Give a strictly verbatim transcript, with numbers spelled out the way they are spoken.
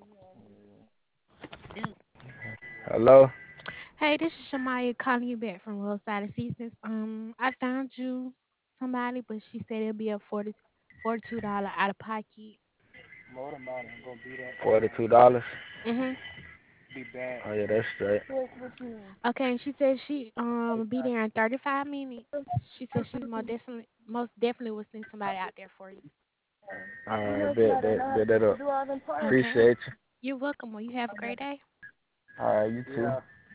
Hello. Hey, this is Shamaya calling you back from Roadside Assistance. Um, I found you somebody, but she said it'll be a forty, forty-two dollar out of pocket. Forty-two dollars. Mhm. Oh yeah, that's straight. Okay, and she said she um be there in thirty-five minutes. She said she most definitely most definitely will send somebody out there for you. All right, bet that, bet that up. Okay. Appreciate you. You're welcome. Well, you have a great day. All right, you too.